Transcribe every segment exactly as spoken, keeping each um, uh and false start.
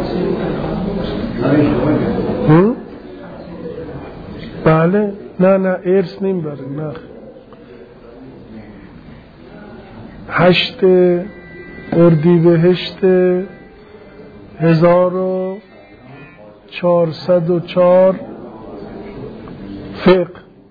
بله نه نه ارث نمیبره نه. هشت اردیبهشت هزار و چهارصد و چهار فقه.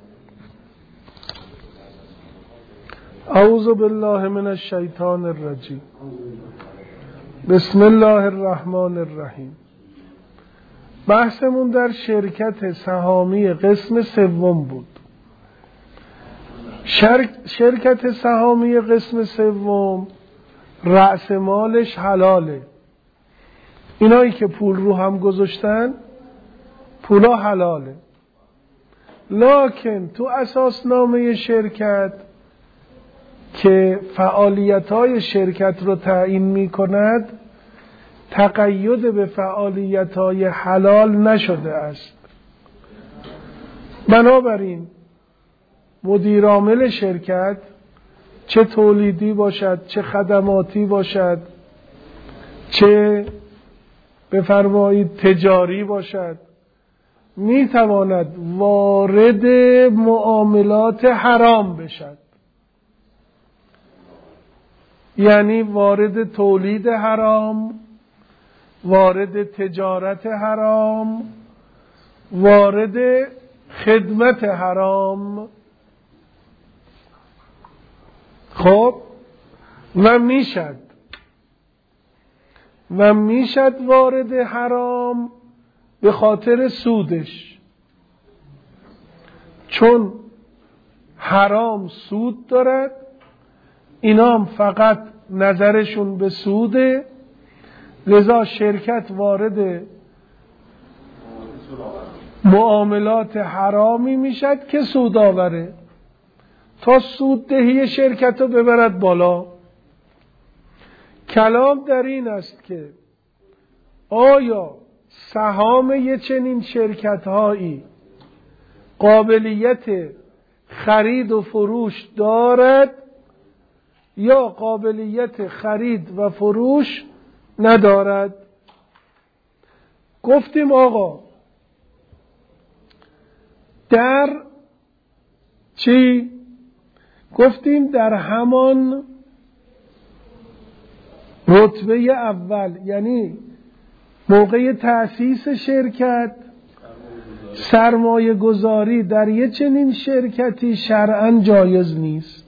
اعوذ بالله من الشیطان الرجیم. بسم الله الرحمن الرحیم. بحثمون در شرکت سهامی قسم سوم بود. شرک شرکت سهامی قسم سوم رأس مالش حلاله. اینایی که پول رو هم گذاشتن پولا حلاله، لکن تو اساسنامه شرکت که فعالیت‌های شرکت رو تعیین می‌کند تقید به فعالیت‌های حلال نشده است. بنابراین مدیر عامل شرکت چه تولیدی باشد، چه خدماتی باشد، چه بفرمایید تجاری باشد، میتواند وارد معاملات حرام بشد. یعنی وارد تولید حرام، وارد تجارت حرام، وارد خدمت حرام. خب و میشد و میشد وارد حرام به خاطر سودش، چون حرام سود دارد، اینا هم فقط نظرشون به سوده، لذا شرکت وارد معاملات حرامی میشد که سود آوره تا سوددهی شرکت رو ببرد بالا. کلام در این است که آیا سهام یه چنین شرکت هایی قابلیت خرید و فروش دارد یا قابلیت خرید و فروش ندارد؟ گفتیم آقا در چی؟ گفتیم در همان رتبه اول، یعنی موقع تأسیس شرکت سرمایه گذاری در یه چنین شرکتی شرعاً جایز نیست.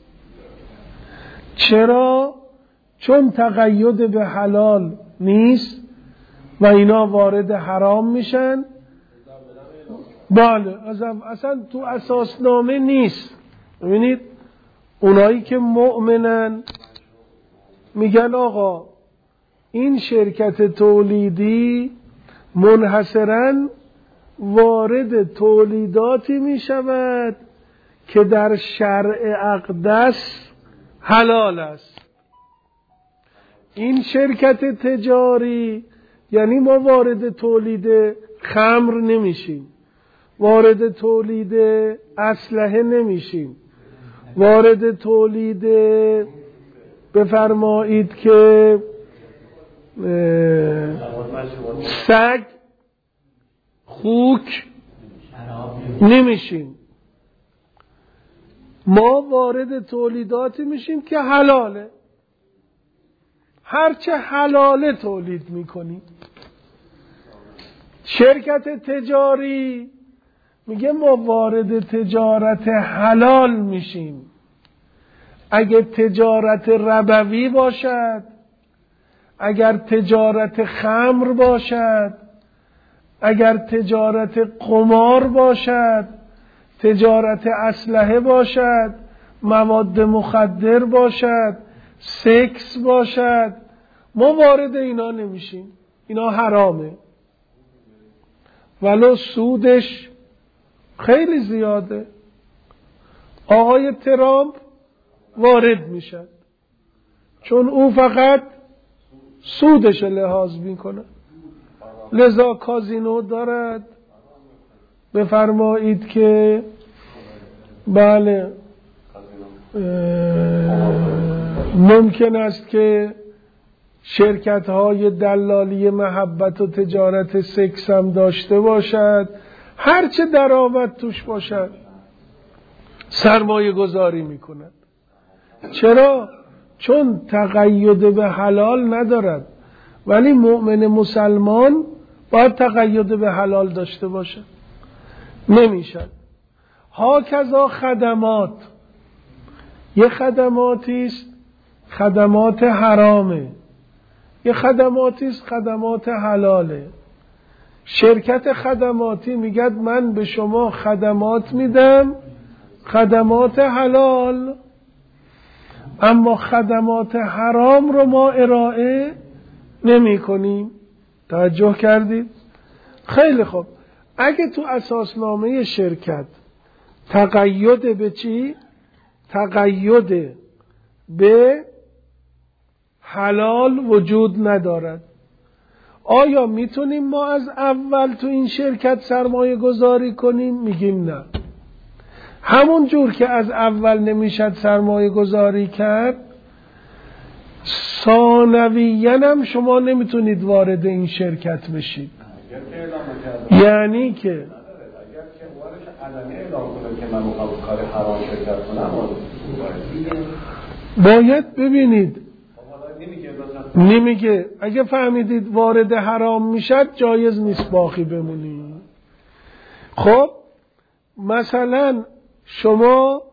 چرا؟ چون تقید به حلال نیست و اینا وارد حرام میشن. بله اصلا تو اساسنامه نیست. ببینید اونایی که مؤمنن میگن آقا این شرکت تولیدی منحصراً وارد تولیداتی میشود که در شرع اقدس حلال است. این شرکت تجاری یعنی ما وارد تولید خمر نمیشیم، وارد تولید اسلحه نمیشیم، وارد تولید بفرمایید که سگ خوک نمیشیم. ما وارد تولیداتی میشیم که حلاله، هرچه حلاله تولید میکنیم. شرکت تجاری میگه ما وارد تجارت حلال میشیم. اگه تجارت ربوی باشد، اگر تجارت خمر باشد، اگر تجارت قمار باشد، تجارت اسلحه باشد، مواد مخدر باشد، سکس باشد، ما وارد اینا نمیشیم. اینا حرامه ولو سودش خیلی زیاده. آقای ترامپ وارد میشد چون او فقط سودش لحاظ میکنه، لذا کازینو دارد. بفرمایید که بله ممکن است که شرکت های دلالی محبت و تجارت سکس هم داشته باشد، هرچه درآمد توش باشد سرمایه گذاری میکند. چرا؟ چون تقید به حلال ندارد. ولی مؤمن مسلمان باید تقید به حلال داشته باشد، نمیشد. هاکذا خدمات، یه خدماتی است خدمات حرامه، یه خدماتی است خدمات حلاله. شرکت خدماتی میگه من به شما خدمات میدم، خدمات حلال، اما خدمات حرام رو ما ارائه نمی کنیم. توجه کردید؟ خیلی خوب. اگه تو اساسنامه شرکت تقید به چی؟ تقید به حلال وجود ندارد، آیا میتونیم ما از اول تو این شرکت سرمایه گذاری کنیم؟ میگیم نه. همون جور که از اول نمیشد سرمایه گذاری کرد، ثانویاً هم شما نمیتونید وارد این شرکت بشید. یعنی که باید ببینید نمیگه اگه فهمیدید وارد حرام میشد جایز نیست باقی بمونید. خب مثلا شما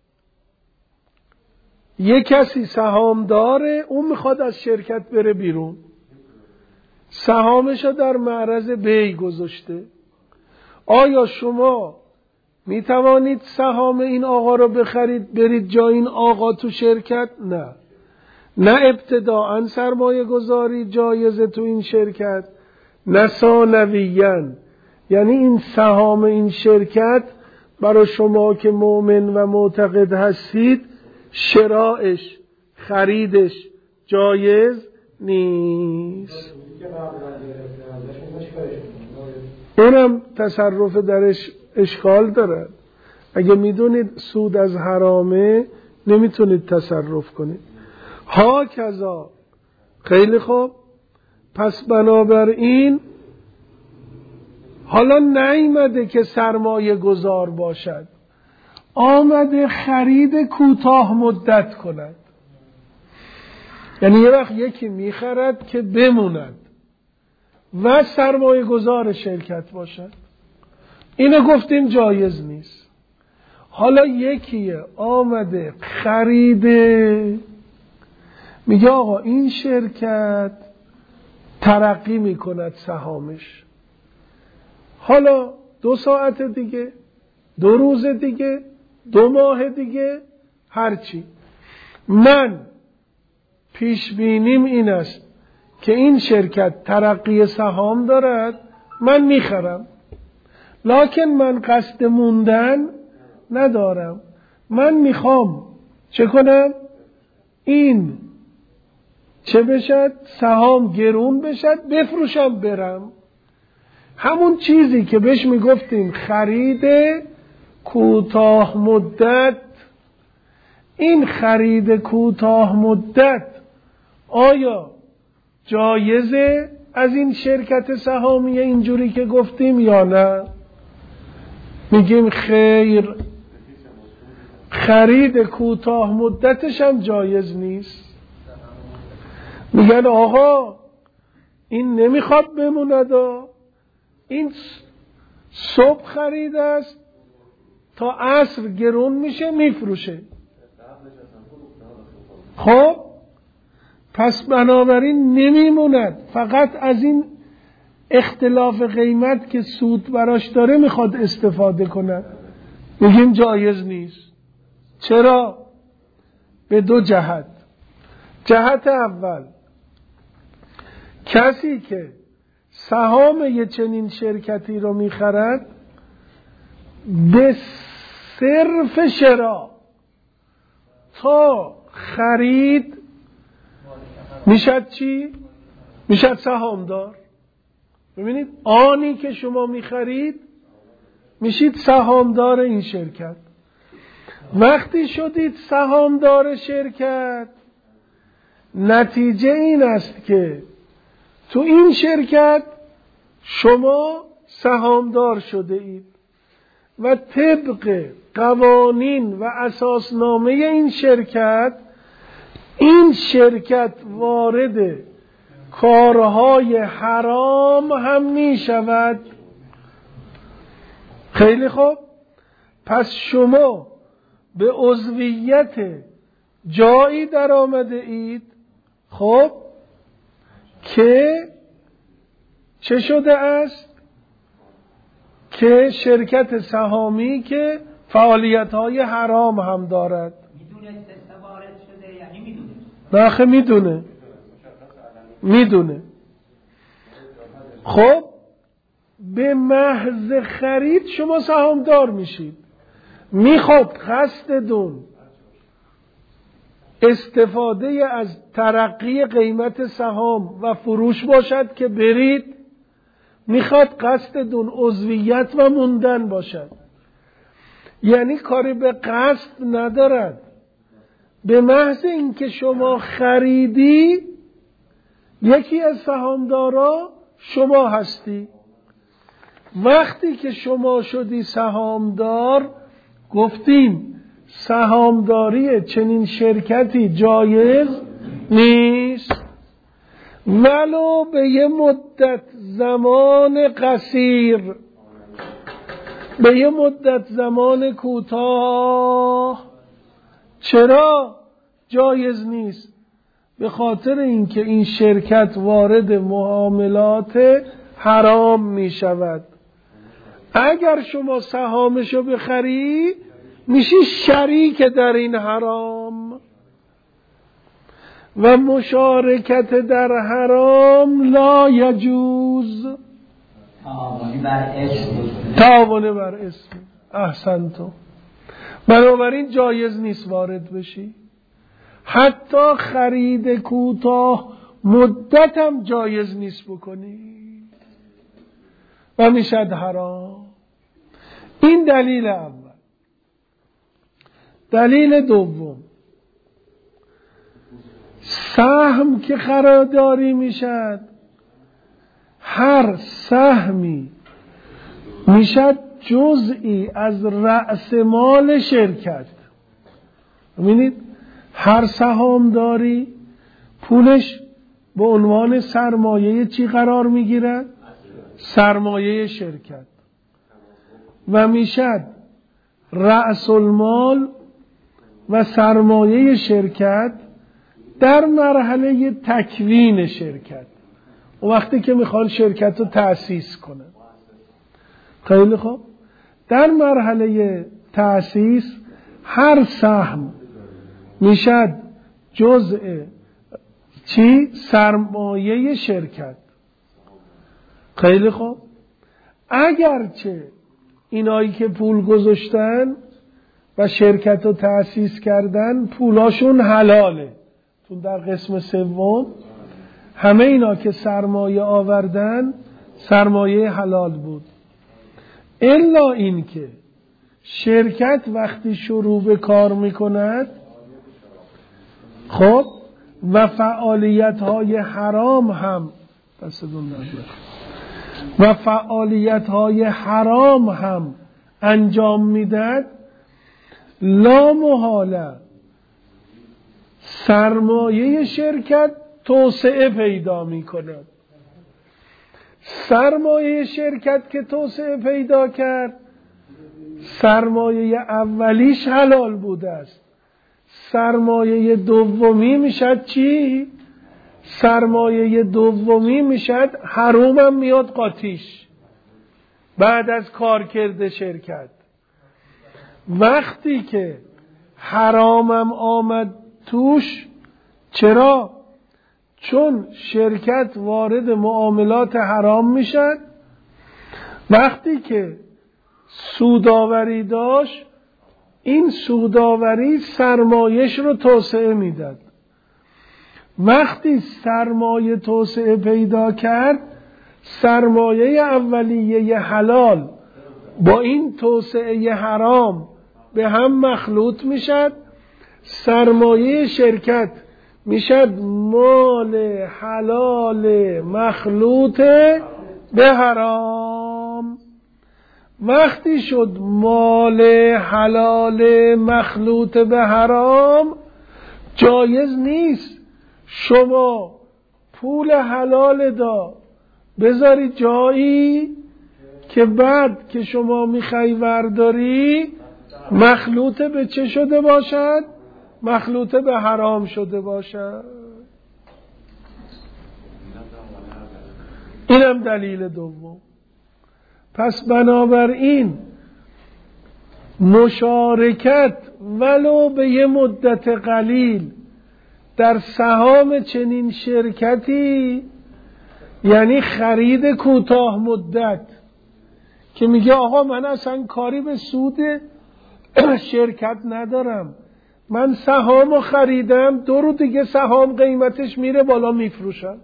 یک کسی سهام داره، اون میخواد از شرکت بره بیرون، سهامشو در معرض بیع گذاشته. آیا شما میتوانید سهام این آقا رو بخرید برید جای این آقا تو شرکت؟ نه. نه ابتداعاً سرمایه گذاری جایزه تو این شرکت، نه ثانویاً. یعنی این سهام این شرکت برای شما که مؤمن و معتقد هستید شرایش، خریدش جایز نیست. اونم تصرف درش اشکال داره. اگه میدونید سود از حرامه نمیتونید تصرف کنید. ها کذا. خیلی خوب. پس بنابراین حالا نیامده که سرمایه گذار باشد، آمده خرید کوتاه مدت کند. یعنی یه وقت یکی میخرد که بموند و سرمایه گذار شرکت باشد، اینو گفتیم جایز نیست. حالا یکیه آمده خریده، میگه آقا این شرکت ترقی میکند سهامش، حالا دو ساعت دیگه، دو روز دیگه، دو ماه دیگه، هرچی، من پیش بینیم این است که این شرکت ترقی سهام دارد، من میخرم. لکن من قصد موندن ندارم، من میخوام چه کنم؟ این چه بشد؟ سهام گرون بشد، بفروشم برم. همون چیزی که بهش میگفتیم خرید کوتاه مدت. این خرید کوتاه مدت آیا جایزه از این شرکت سهامی اینجوری که گفتیم یا نه؟ میگیم خیر، خرید کوتاه مدتش هم جایز نیست. میگن آقا این نمیخواد بموند، این صبح خرید است تا عصر گرون میشه میفروشه. خب پس بنابراین نمیموند، فقط از این اختلاف قیمت که سود براش داره میخواد استفاده کند. میگیم جایز نیست. چرا؟ به دو جهت. جهت اول، کسی که سهام یه چنین شرکتی رو میخرد به صرف شرا تا خرید میشد چی؟ میشد سهامدار. ببینید آنی که شما میخرید میشید سهامدار این شرکت. وقتی شدید سهامدار شرکت نتیجه این است که تو این شرکت شما سهامدار شده اید و طبق قوانین و اساسنامه این شرکت این شرکت وارد کارهای حرام هم می شود. خیلی خوب، پس شما به عضویت جایی در آمده اید خب که چه شده است؟ که شرکت سهامی که فعالیت‌های حرام هم دارد. میدونسته وارد شده یعنی میدونه؟ نه خیلی میدونه میدونه خب به محض خرید شما سهامدار میشید. میخواد قصدتون استفاده از ترقی قیمت سهام و فروش باشد که برید، میخواد قصدتون عضویت و موندن باشد، یعنی کاری به قصد ندارد. به محض اینکه شما خریدی یکی از سهامدارا شما هستی. وقتی که شما شدی سهامدار گفتیم سهامداری چنین شرکتی جایز نیست ولو به یه مدت زمان قصیر، به یه مدت زمان کوتاه. چرا جایز نیست؟ به خاطر اینکه این شرکت وارد معاملات حرام می شود. اگر شما سهامشو بخری میشی شریک در این حرام و مشارکت در حرام لا یجوز. تعاون بر اسم. تعاون بر اسم. احسنتم. بنابراین جایز نیست وارد بشی. حتی خرید کوتاه مدت هم جایز نیست بکنی و میشد حرام. این دلیل اول. دلیل دوم، سهم که خریداری میشد، هر سهمی میشد جزئی از رأس مال شرکت. ببینید هر سهامداری پولش به عنوان سرمایه چی قرار میگیرد؟ سرمایه شرکت و میشد رأس المال و سرمایه شرکت در مرحله تکوین شرکت، و وقتی که میخوان شرکت رو تأسیس کنن. خیلی خوب، در مرحله تأسیس هر سهم میشد جزء چی؟ سرمایه شرکت. خیلی خوب، اگرچه اینایی که پول گذاشتن و شرکت رو تأسیس کردن پولاشون حلاله، چون در قسم سوم همه اینا که سرمایه آوردن سرمایه حلال بود، الا این که شرکت وقتی شروع به کار میکند خب و فعالیت های حرام هم و فعالیت های حرام هم انجام میداد، لا محاله سرمایه شرکت توسعه پیدا می کند. سرمایه شرکت که توسعه پیدا کرد، سرمایه اولیش حلال بوده است، سرمایه دومی میشد چی؟ سرمایه دومی میشد حرومم میاد قاطیش بعد از کارکرد شرکت. وقتی که حرامم آمد توش، چرا؟ چون شرکت وارد معاملات حرام میشد. وقتی که سوداوری داشت، این سوداوری سرمایش رو توسعه میداد. وقتی سرمایه توسعه پیدا کرد، سرمایه اولیه حلال با این توسعه حرام به هم مخلوط میشد، سرمایه شرکت میشد مال حلال مخلوط به حرام. وقتی شد مال حلال مخلوط به حرام، جایز نیست شما پول حلال دا بذاری جایی که بعد که شما میخوای ورداری مخلوط به چه شده باشد؟ مخلوط به حرام شده باشد. اینم دلیل دوم. پس بنابراین مشارکت ولو به یه مدت قلیل در سهام چنین شرکتی، یعنی خرید کوتاه مدت که میگه آقا من اصلا کاری به سود شرکت ندارم، من سهامو خریدم، دو رو دیگه سهام قیمتش میره بالا میفروشم،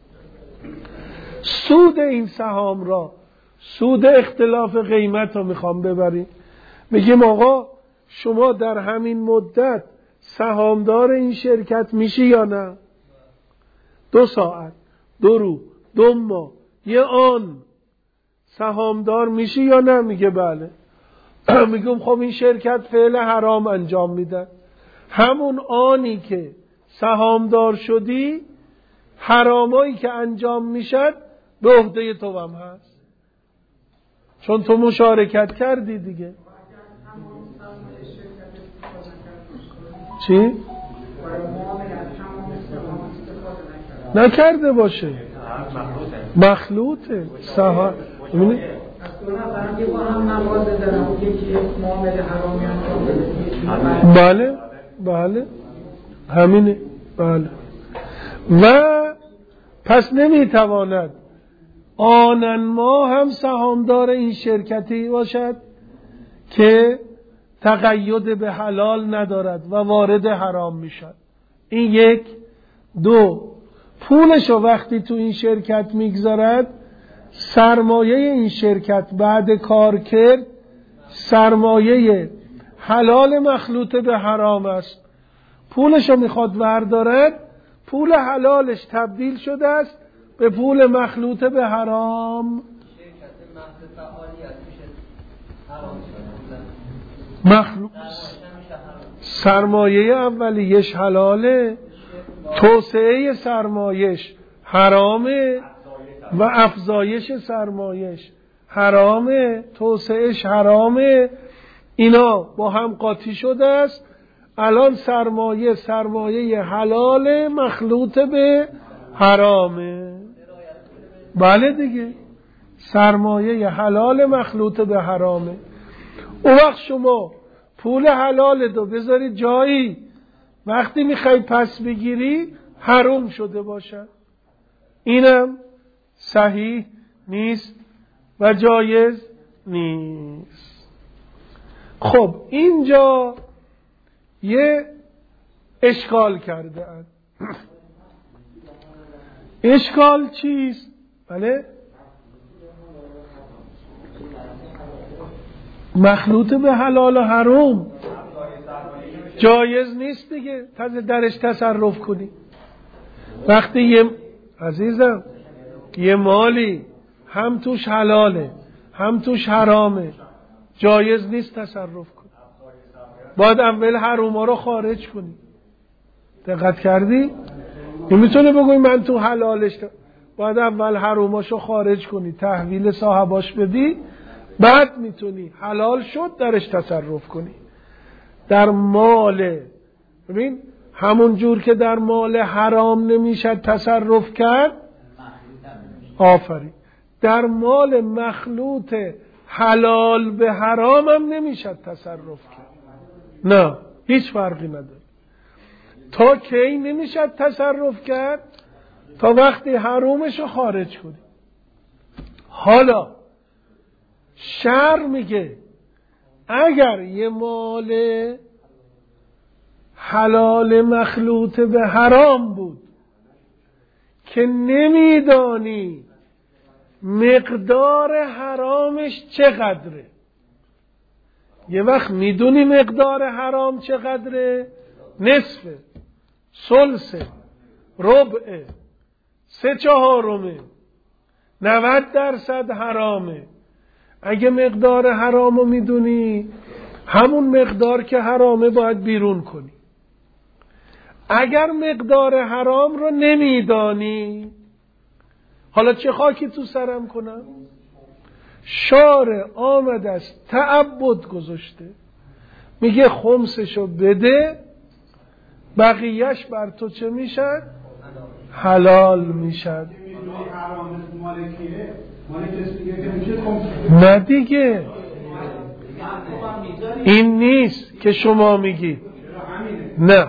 سود این سهام را، سود اختلاف قیمت رو میخوام ببریم. میگیم آقا شما در همین مدت سهامدار این شرکت میشی یا نه؟ دو ساعت، دو رو، دو ماه، یه آن سهامدار میشی یا نه؟ میگه بله. میگم خب این شرکت فعل حرام انجام میده. همون آنی که سهامدار شدی حرامایی که انجام میشد به عهده تو هم هست، چون تو مشارکت کردی دیگه. چی؟ نکرده باشه، مخلوطه سهام. بله بله همینه. بله. و پس نمیتواند آنن ما هم سهامدار این شرکتی باشد که تقید به حلال ندارد و وارد حرام میشد. این یک. دو، پولشو وقتی تو این شرکت میگذارد، سرمایه این شرکت بعد کار کرد سرمایه حلال مخلوط به حرام است. پولشو میخواد وردارد، پول حلالش تبدیل شده است به پول مخلوط به حرام. مخلوط سرمایه اولیش حلاله، توسعه سرمایش حرامه و افزایش سرمایش حرامه، توسعهش حرامه. اینا با هم قاطی شده است. الان سرمایه سرمایه حلال مخلوط به حرامه. بله دیگه، سرمایه حلال مخلوط به حرامه. اون وقت شما پول حلال دو بذاری جایی، وقتی میخوای پس بگیری حرام شده باشد. اینم صحیح نیست و جایز نیست. خب اینجا یه اشکال کرده اند. اشکال چیست؟ بله، مخلوط به حلال و حرام جایز نیست دیگه تازه درش تصرف کنی. وقتی یه عزیزم یه مالی هم توش حلاله هم توش حرامه، جایز نیست تصرف کنی. باید اول حروما رو خارج کنی. دقت کردی؟ نمیتونه بگوی من تو حلالش، باید اول حروماشو خارج کنی، تحویل صاحباش بدی، بعد میتونی حلال شد درش تصرف کنی. در مال، ببین همون جور که در مال حرام نمیشه تصرف کرد، آفرین، در مال مخلوط حلال به حرام هم نمیشه تصرف کرد. نه، هیچ فرقی نداره. تا کی نمیشه تصرف کرد؟ تا وقتی حرومشو خارج کنی. حالا شرع میگه اگر یه مال حلال مخلوط به حرام بود که نمیدانی مقدار حرامش چقدره، یه وقت میدونی مقدار حرام چقدره، نصفه، ثلثه، ربعه، سه چهارمه، نود درصد حرامه. اگه مقدار حرامو میدونی، همون مقدار که حرامه باید بیرون کنی. اگر مقدار حرام رو نمیدانی، حالا چه خاکی تو سرم کنم؟ شارع آمده است تعبد گذاشته، میگه خمسشو بده، بقیهش بر تو چه میشد؟ حلال میشد. نه دیگه، این نیست که شما میگید. نه،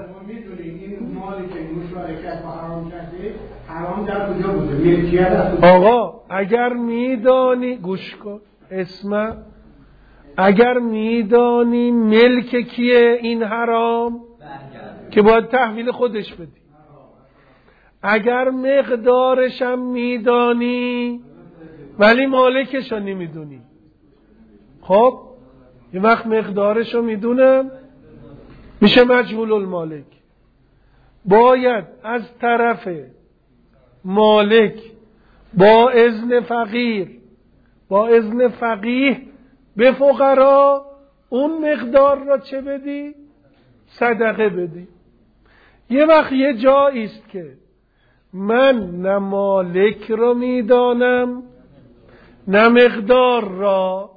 آقا اگر میدانی، گوش کن اسمع، اگر میدانی ملک کیه این حرام، که باید تحویل خودش بدی. اگر مقدارشم میدانی ولی مالکشو نمیدونی، خب یه وقت مقدارشو میدونم میشه مجهول المالک. باید از طرف مالک با اذن فقیر، با اذن فقیه به فقرا اون مقدار را چه بدی؟ صدقه بدی. یه وقت یه جایی است که من نه مالک را میدانم نه مقدار را،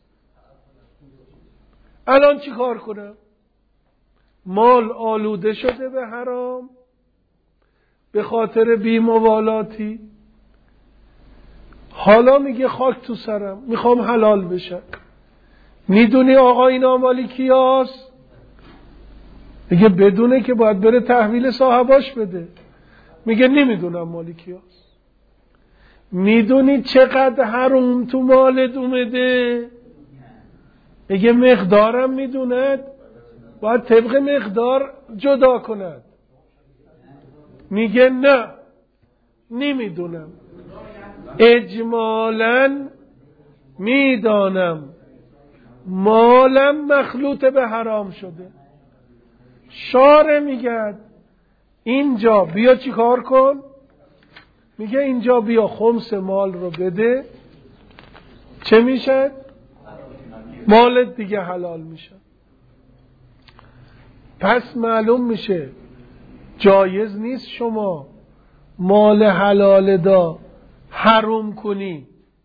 الان چی کار کنم؟ مال آلوده شده به حرام به خاطر بی‌مبالاتی، حالا میگه خاک تو سرم، میخوام حلال بشم. میدونی آقا اینا مالی کیاست؟ میگه بدونه که باید بره تحویل صاحباش بده. میگه نمیدونم مالی کیاست. میدونی چقدر حرام تو مالت اومده؟ میگه مقدارم میدوند، باید طبق مقدار جدا کند. میگه نه نمیدونم، اجمالاً میدانم مالم مخلوط به حرام شده. شارع میگه اینجا بیا چی کار کن؟ میگه اینجا بیا خمس مال رو بده، چه میشه؟ مالت دیگه حلال میشه. پس معلوم میشه جایز نیست شما مال حلال دا حرام کنی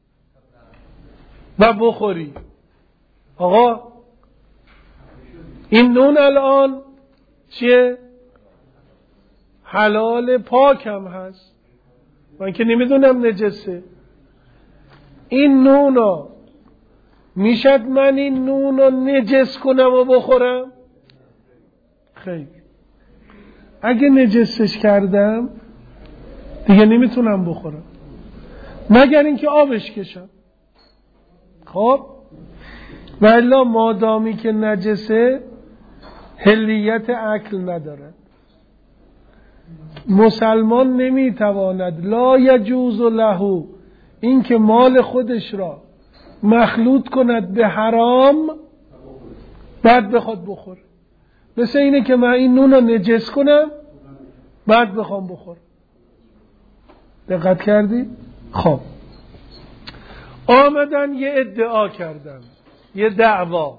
و بخوری. آقا این نون الان چیه؟ حلال پاک هم هست، من که نمیدونم نجسه. این نونا میشد من این نونا نجس کنم و بخورم؟ خیر، اگه نجسش کردم دیگه نمیتونم بخورم مگر اینکه آبش کشم. خب و الا مادامی که نجسه حلیت اکل ندارد. مسلمان نمیتواند، لا یجوز له، این که مال خودش را مخلوط کند به حرام بعد بخواد بخور. مثل اینه که من این نون رو نجس کنم بعد بخوام بخور. دقت کردی؟ خب آمدن یه ادعا کردن، یه دعوا.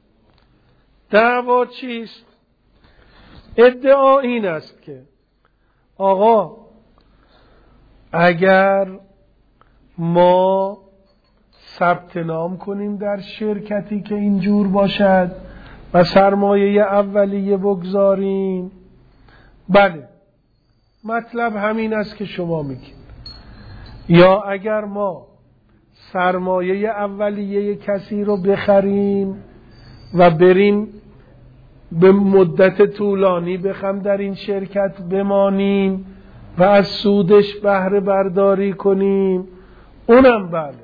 دعوا چیست؟ ادعا این است که آقا اگر ما ثبت نام کنیم در شرکتی که اینجور باشد و سرمایه اولیه بگذاریم، بله مطلب همین است که شما میگید. یا اگر ما سرمایه اولیه کسی رو بخریم و بریم به مدت طولانی بخم در این شرکت بمانیم و از سودش بهره برداری کنیم، اونم بله.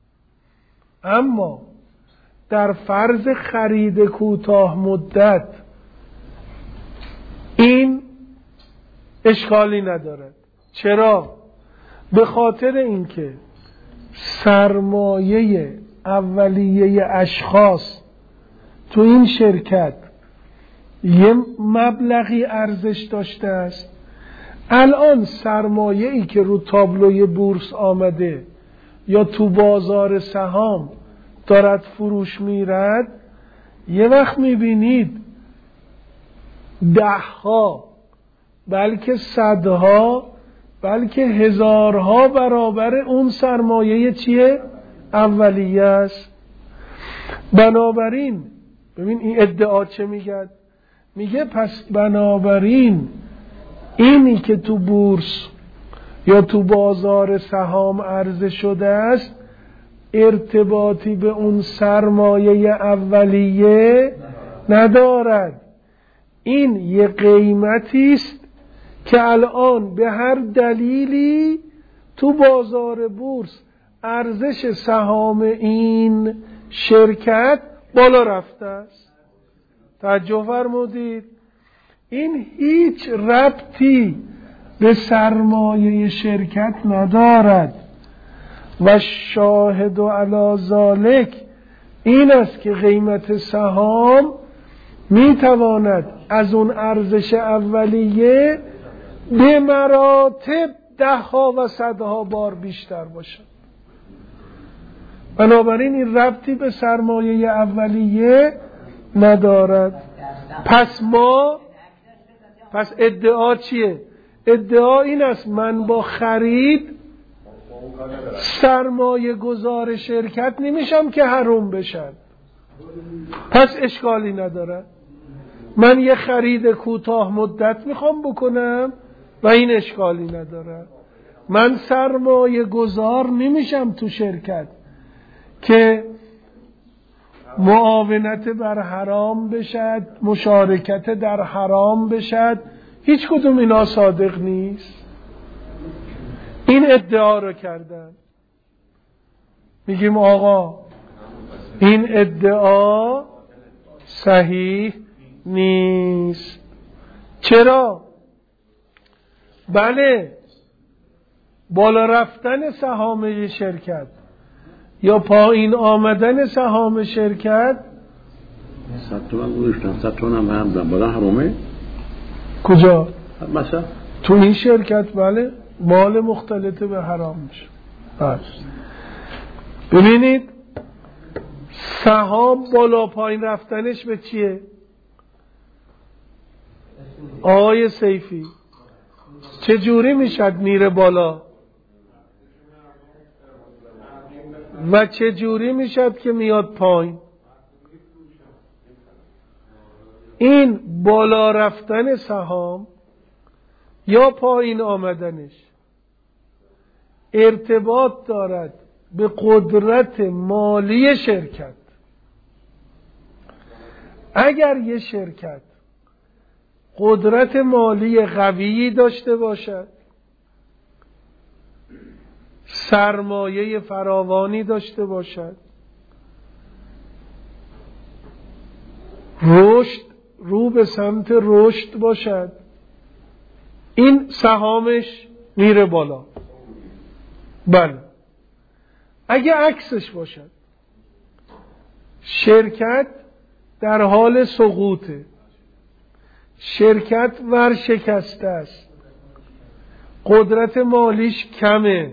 اما در فرض خرید کوتاه مدت این اشکالی ندارد. چرا؟ به خاطر اینکه سرمایه اولیه اشخاص تو این شرکت یه مبلغی ارزش داشته است. الان سرمایه‌ای که رو تابلوی بورس آمده یا تو بازار سهام دارد فروش میرد، یه وقت میبینید دهها بلکه صدها بلکه هزارها برابر اون سرمایه چیه؟ اولیه است. بنابراین ببین این ادعا چه میگه؟ میگه پس بنابراین اینی که تو بورس یا تو بازار سهام عرضه شده است ارتباطی به اون سرمایه اولیه ندارد. این یه قیمتی است که الان به هر دلیلی تو بازار بورس ارزش سهام این شرکت بالا رفته است. توجه فرمودید؟ این هیچ ربطی به سرمایه شرکت ندارد و شاهد علی ذالک این است که قیمت سهام میتواند از اون ارزش اولیه به مراتب ده ها و صدها بار بیشتر باشد. بنابراین این ربطی به سرمایه اولیه ندارد. پس ما پس ادعا چیه؟ ادعا این است من با خرید سرمایه گذار شرکت نمیشم که حروم بشن. پس اشکالی نداره. من یه خرید کوتاه مدت میخوام بکنم و این اشکالی نداره. من سرمایه گذار نمیشم تو شرکت که معاونت بر حرام بشد، مشارکت در حرام بشد. هیچ کدوم اینا صادق نیست. این ادعا رو کردن. میگیم آقا این ادعا صحیح نیست. چرا؟ بله، بالا رفتن سهام شرکت یا پایین آمدن سهام شرکت صد تومن گذاشتن، صد تومن هم هم بالا حرامه. کجا؟ مثلا تو این شرکت بله مال مختلطه به حرام میشه. بله. ببینید سهام بالا پایین رفتنش به چیه؟ آقای سیفی چه جوری میشد میره بالا و چه جوری میشد که میاد پایین؟ این بالا رفتن سهام یا پایین آمدنش ارتباط دارد به قدرت مالی شرکت. اگر یه شرکت قدرت مالی قویی داشته باشد، سرمایه فراوانی داشته باشد، رشد رو به سمت رشد باشد، این سهامش میره بالا. بله. اگه عکسش باشد، شرکت در حال سقوطه، شرکت ورشکسته است، قدرت مالیش کمه،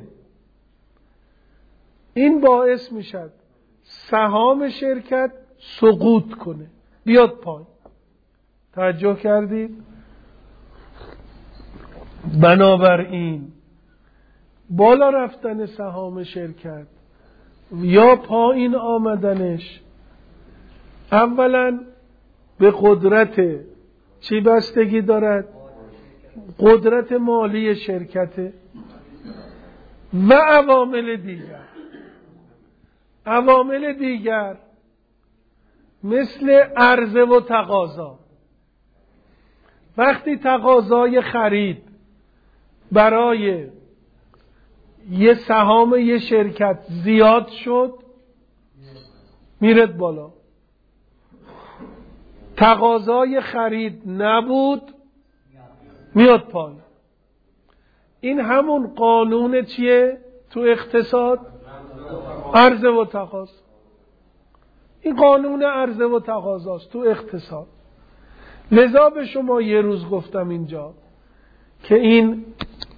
این باعث میشد سهام شرکت سقوط کنه، بیاد پایین. توجه کردید؟ بنابراین بالا رفتن سهام شرکت یا پایین آمدنش اولا به قدرت چی بستگی دارد؟ قدرت مالی شرکت و عوامل دیگر. عوامل دیگر مثل عرضه و تقاضا. وقتی تقاضای خرید برای یه سهام یه شرکت زیاد شد میرد بالا، تقاضای خرید نبود میاد پایین. این همون قانون چیه تو اقتصاد؟ عرضه و تقاضا. این قانون عرضه و تقاضاست تو اقتصاد. لذا به شما یه روز گفتم اینجا که این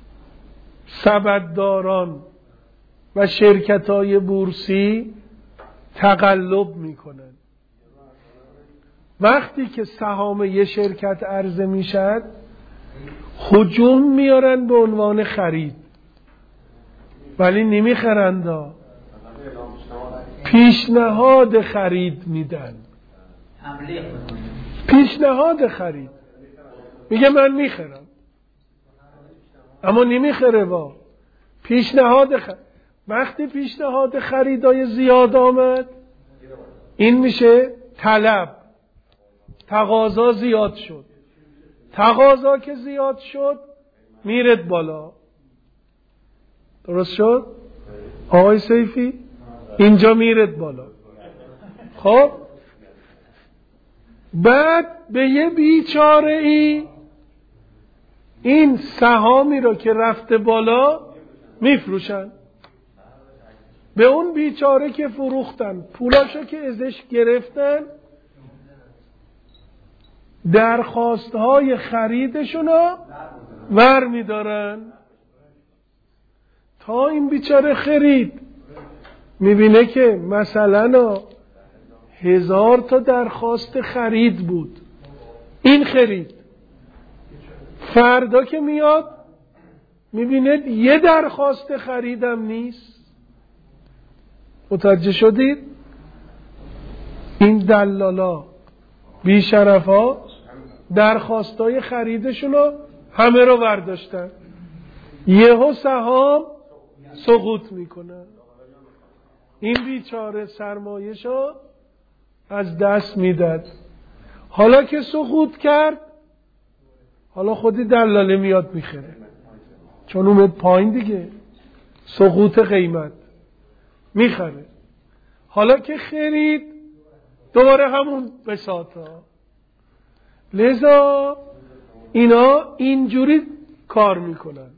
سبدداران و شرکت‌های بورسی تقلب میکنن. وقتی که سهام یه شرکت عرضه میشد هجوم میارن به عنوان خرید، ولی نمیخرند، پیشنهاد خرید میدن. پیشنهاد خرید میگه من میخرم، اما نمیخره. با پیشنهاد خرید، وقتی پیشنهاد خریدای زیاد آمد این میشه طلب، تقاضا زیاد شد. تقاضا که زیاد شد میرد بالا. درست شد آقای سیفی؟ اینجا میرد بالا. خب بعد به یه بیچاره ای این سهامی رو که رفته بالا میفروشن. به اون بیچاره که فروختن، پولاشو که ازش گرفتن، درخواستهای خریدشونو ور میدارن تا این بیچاره خرید. میبینه که مثلا هزار تا درخواست خرید بود، این خرید. فردا که میاد میبینه یه درخواست خریدم نیست. متوجه شدید؟ این دلالا بیشرفا درخواستای خریدشونو همه رو برداشتن، یهو سهام سقوط میکنه. این بیچاره سرمایه‌شو از دست میداد. حالا که سقوط کرد، حالا خودی دلاله میاد میخره، چون اومد پایین دیگه، سقوط قیمت، میخره. حالا که خرید دوباره همون بساطا. لذا اینا اینجوری کار میکنن.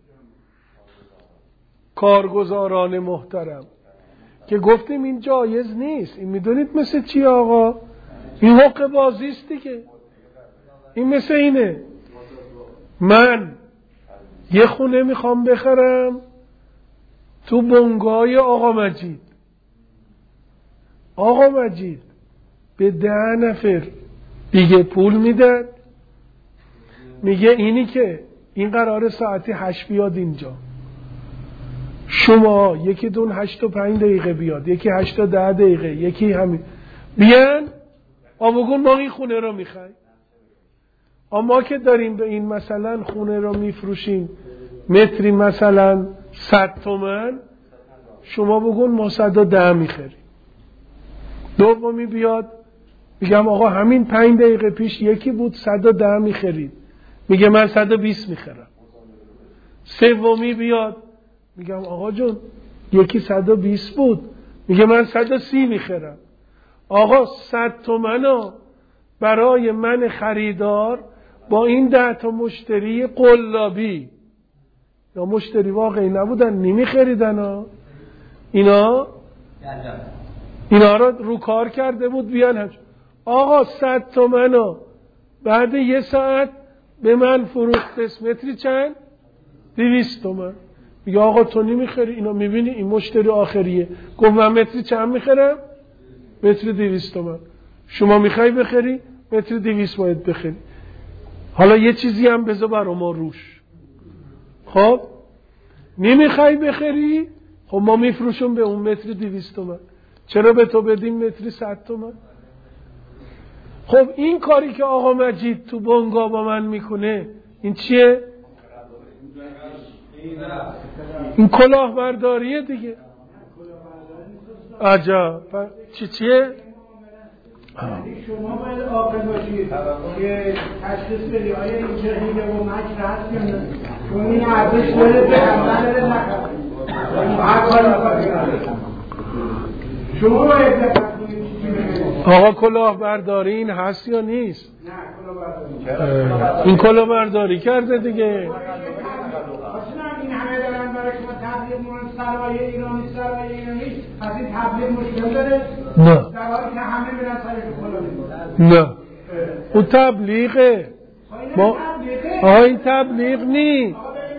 کارگزاران محترم که گفتیم این جایز نیست، این میدونید مثل چی آقا؟ این حق بازیست دیگه. این مثل اینه من یه خونه میخوام بخرم تو بنگاه آقا مجید. آقا مجید به ده نفر دیگه پول میدن، میگه اینی که این قراره ساعتی هشت بیاد اینجا، شما یکی دون هشت و پنج دقیقه بیاد، یکی هشت و ده دقیقه، یکی همین بیان آبگون ما این خونه رو میخوای. اما که داریم به این مثلا خونه رو میفروشیم متری مثلا صد تومن، شما بگون ما صد و ده میخریم. دومی بیاد میگم آقا همین پنج دقیقه پیش یکی بود صد و ده میخرید، میگه من صد و بیست میخرم. سومی بیاد میگم آقا جون یکی صد و بیست بود، میگه من صد و سی میخرم. آقا صد تومنو برای من خریدار با این ده تا مشتری قلابی یا مشتری واقعی نبودن نمی خریدن ها. اینا اینا رو رو کار کرده بود بیان هم. آقا صد تومنو بعد یه ساعت به من فروخت متری چند؟ دویست تومن. میگه آقا تو نمیخری. اینا میبینی این مشتری آخریه، گفت من متری چند میخرم؟ متری دویست تومن. شما میخوای بخری؟ متری دویست باید بخری. حالا یه چیزی هم بذار برا ما روش. خب نمیخوای بخری؟ خب ما میفروشم به اون متری دویست تومن، چرا به تو بدیم متری صد تومن؟ خب این کاری که آقا مجید تو بنگاه با من میکنه این چیه؟ این کلاهبرداریه دیگه. عجب. چی چیه؟ شما باید عاقل باشید که تشخیص بدید آیا این چه حیله و مکر هست یا نه، چون این ارزش داره به عمل داره نخواهد هر کاری نخواهد. شما باید دقت کنید چی بگید. آقا کلاهبرداری این هست یا نیست؟ نه کلاهبرداری. این کلاهبرداری کرده دیگه. این همه دارن برای شما تبلیغ مورد سرمایه ایرانی سرمایه ایرانی از این تبلیغ مشکل داره؟ نه. در حالی که همه میرن سرش کلا میکنن. نه. او تبلیغه. ما آها این تبلیغ نی.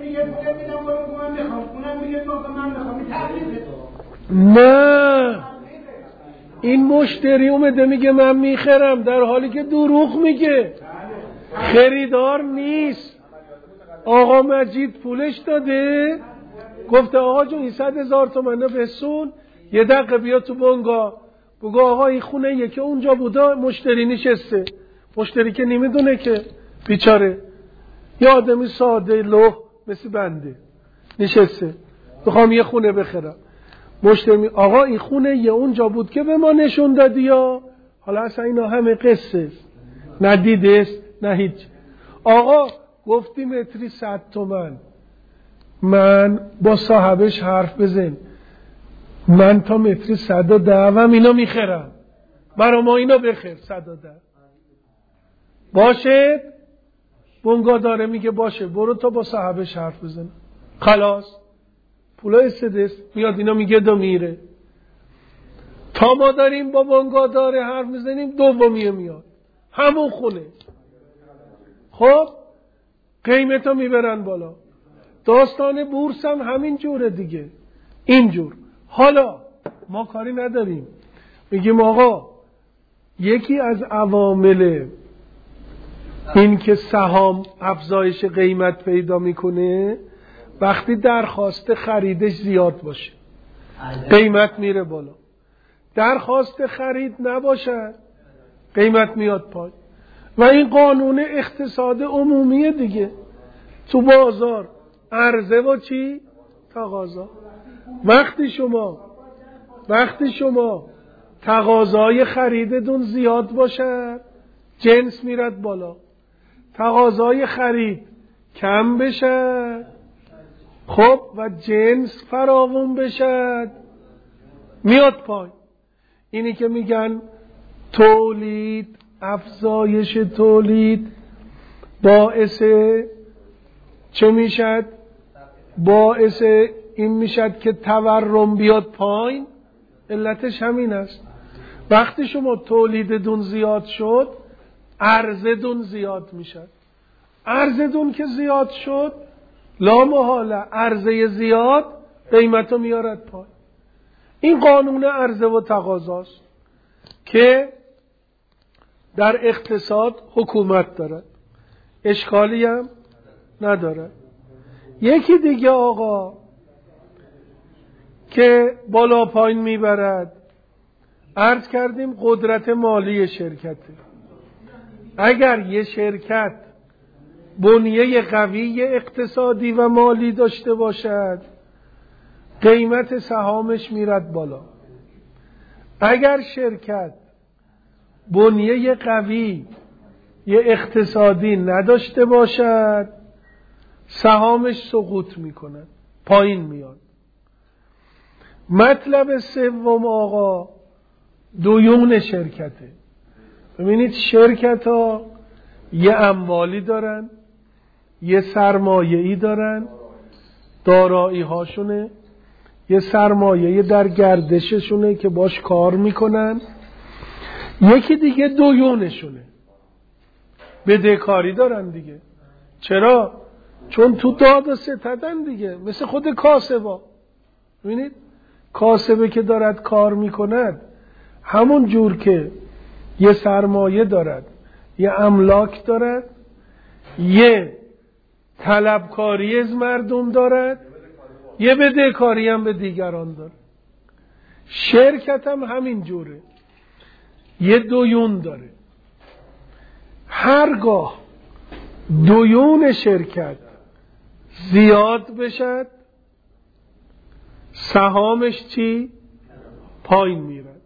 نه این مشتری اومده میگه من میخرم، در حالی که دروغ میگه، خریدار نیست. آقا مجید پولش داده، گفته آقا جون این صد هزار تومنه بسون، یه دقیقه بیا تو بنگاه بگو آقا این خونه یکی اونجا بوده مشتری نشسته. مشتری که نمیدونه که بیچاره یه آدمی ساده لوح مثل بنده نشسته، بخوام یه خونه بخرم. مشتری آقا این خونه یه اونجا بود که به ما نشون دادی یا حالا اصلا اینا همه قصه است، نه دیده است نه هیچ. آقا گفتی متری صد تومن، من با صاحبش حرف بزن، من تا متری صد و ده هم اینا میخرم، برا ما اینا بخیر صد و ده باشه. بونگا داره میگه باشه برو تا با صاحبش حرف بزن، خلاص پولا استدست میاد اینا میگه دو میره. تا ما داریم با بونگا داره حرف میزنیم دومیه میاد همون خونه. خب قیمتا میبرن بالا. داستان بورس هم همین جوره دیگه، اینجور. حالا ما کاری نداریم، میگیم آقا یکی از عوامل این که سهام افزایش قیمت پیدا میکنه وقتی درخواست خریدش زیاد باشه قیمت میره بالا، درخواست خرید نباشه قیمت میاد پایین. و این قانون اقتصاد عمومی دیگه تو بازار، عرضه و چی؟ تقاضا. وقتی شما وقتی شما تقاضای خریدتون زیاد باشه جنس میرد بالا، تقاضای خرید کم بشه خب و جنس فراوون بشه میاد پایین. اینی که میگن تولید، افزایش تولید باعث چه میشد؟ باعث این میشد که تورم بیاد پایین. علتش همین است. وقتی شما تولیدتون زیاد شد عرضتون زیاد میشد، عرضتون که زیاد شد لا محاله عرضه زیاد قیمتو میارد پایین. این قانون عرضه و تقاضاست که در اقتصاد حکومت دارد، اشکالی هم ندارد. یکی دیگه آقا که بالا پایین میبرد، عرض کردیم قدرت مالی شرکته. اگر یه شرکت بنیه قوی اقتصادی و مالی داشته باشد قیمت سهامش میرد بالا. اگر شرکت بنیه قوی یه اقتصادی نداشته باشد سهامش سقوط میکند، پایین میاد. مطلب سوم آقا دیون شرکته. ببینید شرکت ها یه اموالی دارن، یه سرمایه‌ای دارن، دارایی هاشونه، یه سرمایه‌ای در گردششونه که باش کار میکنن، یکی دیگه دیونشونه، بدهکاری دارن دیگه. چرا؟ چون تو داد و ستدن دیگه، مثل خود کاسبا. ببینید کاسبه که دارد کار میکند همون جور که یه سرمایه دارد، یه املاک دارد، یه طلبکاری از مردم دارد، یه بدهکاری هم به دیگران دارد. شرکت هم همین جوره، یه دیون داره. هرگاه دیون شرکت زیاد بشد سهامش چی؟ پایین میرد.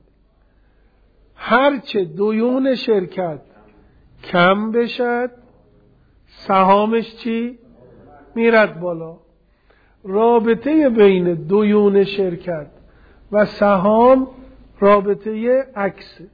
هرچه دیون شرکت کم بشد سهامش چی؟ میرد بالا. رابطه بین دیون شرکت و سهام رابطه عکسه.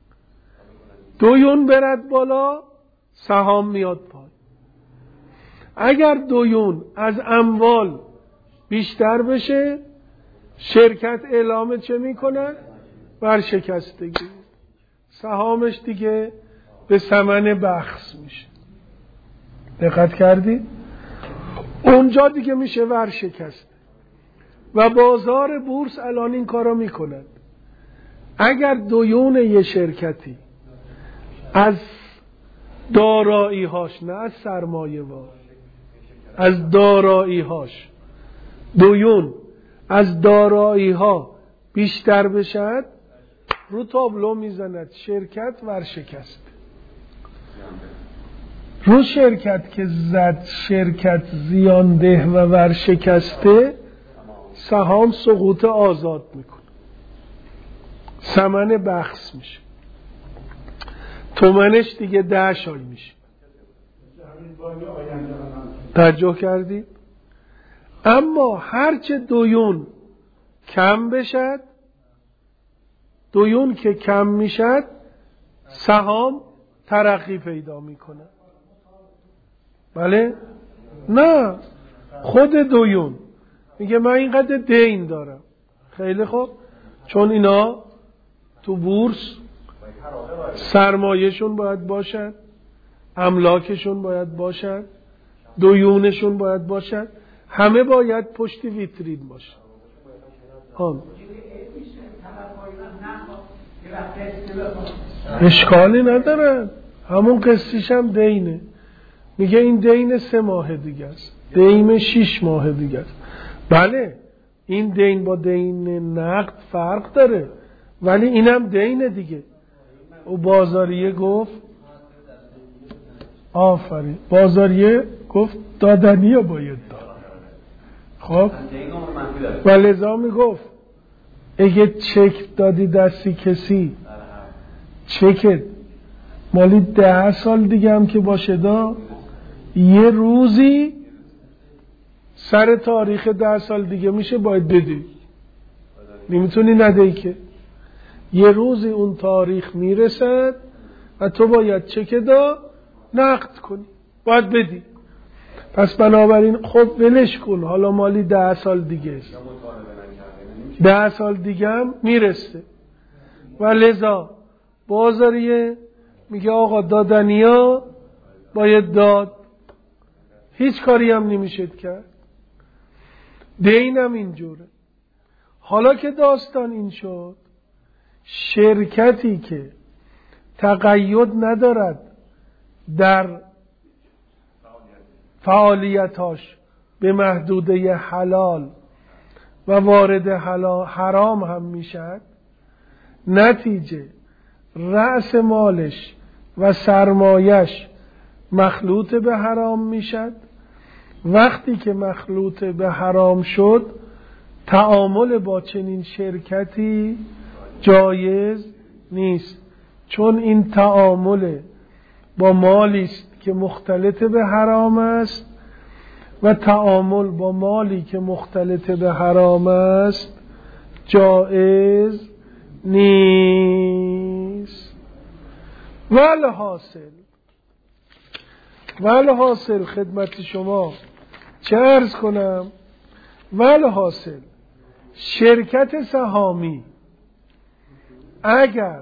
دیون برد بالا سهام میاد پایین. اگر دیون از اموال بیشتر بشه شرکت اعلام چه میکنه؟ ورشکستگی. سهامش دیگه به ثمن بخس میشه. دقت کردی؟ اونجا دیگه میشه ورشکست. و بازار بورس الان این کارا میکند. اگر دیون یه شرکتی از دارایی‌هاش، نه از سرمایه ها، از دارایی‌هاش، دیون از دارایی‌ها بیشتر بشد، رو تابلو میزند شرکت ورشکست. رو شرکت که زد شرکت زیان ده و ورشکسته، سهام سقوط آزاد میکنه، ثمن بخس میشه، تومنش دیگه ده شای میشه. توجه کردید؟ اما هرچه دیون کم بشد، دیون که کم میشد، سهام ترقی پیدا میکنه. بله؟ نه، خود دیون میگه من اینقدر دین دارم. خیلی خوب، چون اینا تو بورس سرمایه‌شون باید باشد، املاکشون باید باشد، دیونشون باید باشد، همه باید پشت ویترین باشد. آن اشکالی نداره، همون قسطیش هم دینه. میگه این دین سه ماه دیگه است، دین شش ماه دیگه است. بله این دین با دین نقد فرق داره، ولی اینم دینه دیگه. او بازاریه گفت آفرین، بازاریه گفت دادنی ها باید داد. خب و لذا میگفت اگه چک دادی دستی کسی، چکت مالی ده سال دیگه هم که باشه دا، یه روزی سر تاریخ ده سال دیگه میشه باید بدی، نمیتونی ندهی که. یه روزی اون تاریخ میرسد و تو باید چک دا نقد کنی، باید بدی. پس بنابراین خب ولش کن، حالا مالی ده سال دیگه است، ده سال دیگه هم میرسه. و لذا بازاریه میگه آقا دادنیا باید داد، هیچ کاری هم نمیشه کرد. دینم اینجوره. حالا که داستان این شد، شرکتی که تقید ندارد در فعالیتاش به محدوده حلال و وارد حلال حرام هم میشد، نتیجه رأس مالش و سرمایش مخلوط به حرام میشد. وقتی که مخلوط به حرام شد، تعامل با چنین شرکتی جایز نیست، چون این تعامل با مالی است که مختلط به حرام است و تعامل با مالی که مختلط به حرام است جایز نیست. والحاصل والحاصل خدمت شما چه عرض کنم؟ والحاصل شرکت سهامی اگر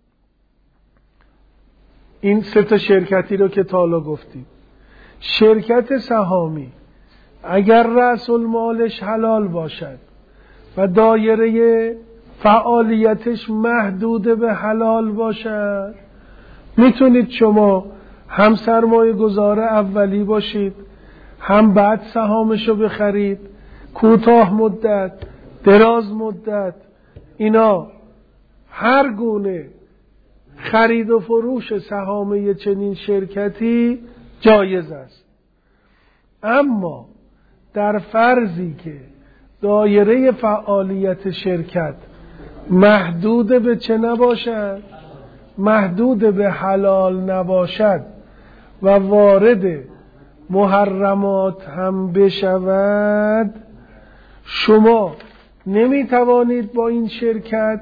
این سه تا شرکتی رو که تا حالا گفتیم، شرکت سهامی اگر رأس المالش حلال باشد و دایره فعالیتش محدود به حلال باشد، میتونید شما هم سرمایه گذار اولی باشید، هم بعد سهامشو بخرید، کوتاه مدت، دراز مدت. اینا هر گونه خرید و فروش سهام چنین شرکتی جایز است. اما در فرضی که دایره فعالیت شرکت محدود به چه نباشد؟ محدود به حلال نباشد و وارد محرمات هم بشود، شما نمی توانید با این شرکت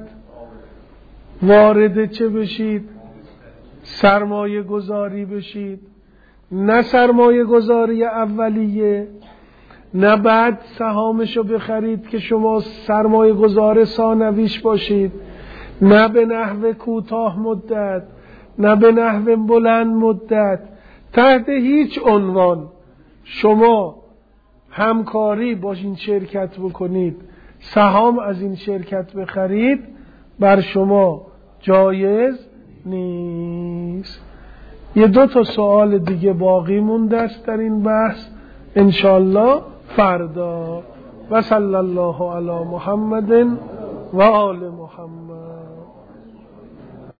وارد چه بشید؟ سرمایه گذاری بشید. نه سرمایه گذاری اولیه، نه بعد سهامشو بخرید که شما سرمایه گذار ثانویش باشید، نه به نحو کوتاه مدت، نه به نحو بلند مدت، تحت هیچ عنوان شما همکاری باش این شرکت بکنید، سهام از این شرکت بخرید، بر شما جایز نیست. یه دو تا سوال دیگه باقی مونده است در این بحث، انشالله فردا. و صلی الله علی محمد و آل محمد.